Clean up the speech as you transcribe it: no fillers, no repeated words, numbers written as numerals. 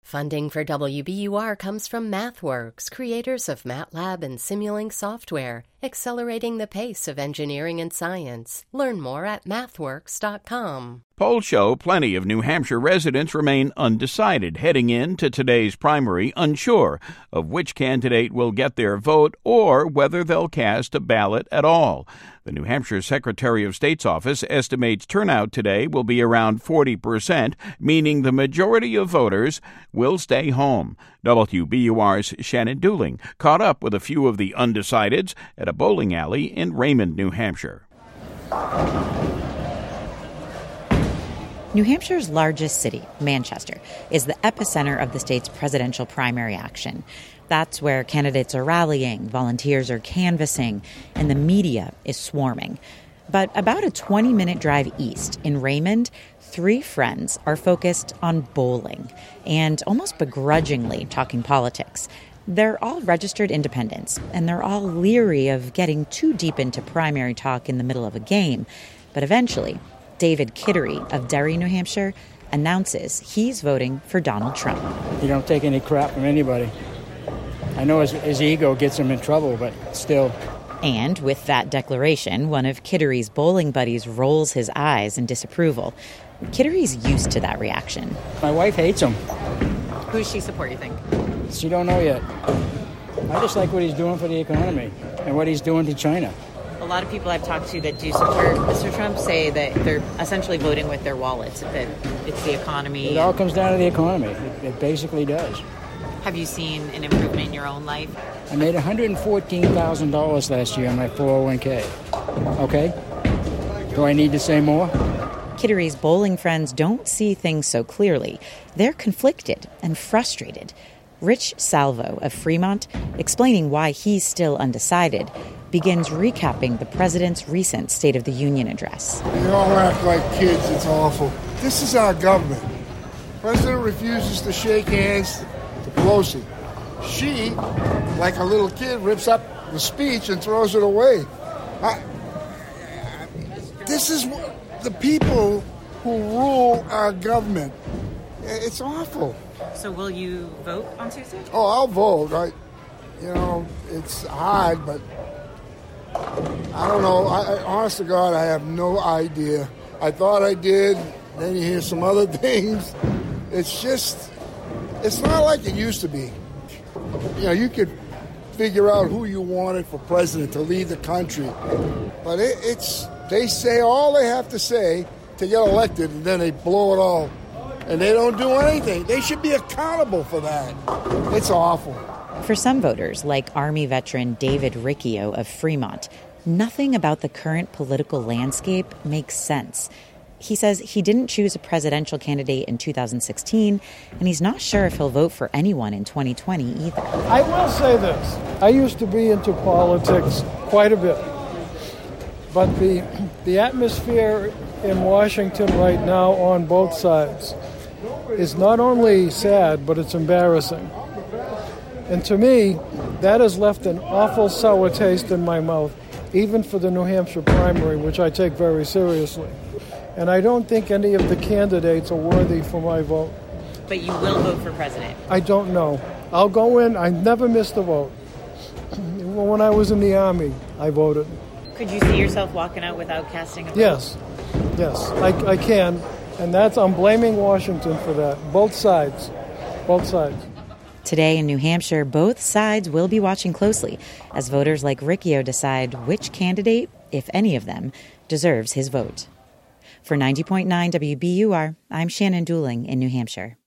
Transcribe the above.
Funding for WBUR comes from MathWorks, creators of MATLAB and Simulink software, accelerating the pace of engineering and science. Learn more at mathworks.com. Polls show plenty of New Hampshire residents remain undecided heading into today's primary, unsure of which candidate will get their vote or whether they'll cast a ballot at all. The New Hampshire Secretary of State's office estimates turnout today will be around 40%, meaning the majority of voters will stay home. WBUR's Shannon Dooling caught up with a few of the undecideds at a bowling alley in Raymond, New Hampshire. New Hampshire's largest city, Manchester, is the epicenter of the state's presidential primary action. That's where candidates are rallying, volunteers are canvassing, and the media is swarming. But about a 20-minute drive east in Raymond, three friends are focused on bowling and almost begrudgingly talking politics. They're all registered independents, and they're all leery of getting too deep into primary talk in the middle of a game. But eventually, David Kittery of Derry, New Hampshire, announces he's voting for Donald Trump. You don't take any crap from anybody. I know his ego gets him in trouble, but still. And with that declaration, one of Kittery's bowling buddies rolls his eyes in disapproval. Kittery's used to that reaction. My wife hates him. Who does she support, you think? She don't know yet. I just like what he's doing for the economy and what he's doing to China. A lot of people I've talked to that do support Mr. Trump say that they're essentially voting with their wallets, that it's the economy. It all comes down to the economy. It basically does. Have you seen an improvement in your own life? I made $114,000 last year on my 401k. Okay? Do I need to say more? Kittery's bowling friends don't see things so clearly. They're conflicted and frustrated. Rich Salvo of Fremont, explaining why he's still undecided, begins recapping the president's recent State of the Union address. They all act like kids. It's awful. This is our government. The president refuses to shake hands to Pelosi. She, like a little kid, rips up the speech and throws it away. This is the people who rule our government. It's awful. So will you vote on Tuesday? Oh, I'll vote. It's hard, but I don't know. Honest to God, I have no idea. I thought I did. Then you hear some other things. It's not like it used to be. You could figure out who you wanted for president to lead the country. But they say all they have to say to get elected, and then they blow it all. And they don't do anything. They should be accountable for that. It's awful. For some voters, like Army veteran David Riccio of Fremont, nothing about the current political landscape makes sense. He says he didn't choose a presidential candidate in 2016, and he's not sure if he'll vote for anyone in 2020 either. I will say this. I used to be into politics quite a bit. But the atmosphere in Washington right now on both sides is not only sad, but it's embarrassing. And to me, that has left an awful sour taste in my mouth, even for the New Hampshire primary, which I take very seriously. And I don't think any of the candidates are worthy for my vote. But you will vote for president? I don't know. I'll go in. I never missed a vote. When I was in the Army, I voted. Could you see yourself walking out without casting a vote? Yes, I can. And I'm blaming Washington for that. Both sides. Today in New Hampshire, both sides will be watching closely as voters like Riccio decide which candidate, if any of them, deserves his vote. For 90.9 WBUR, I'm Shannon Dooling in New Hampshire.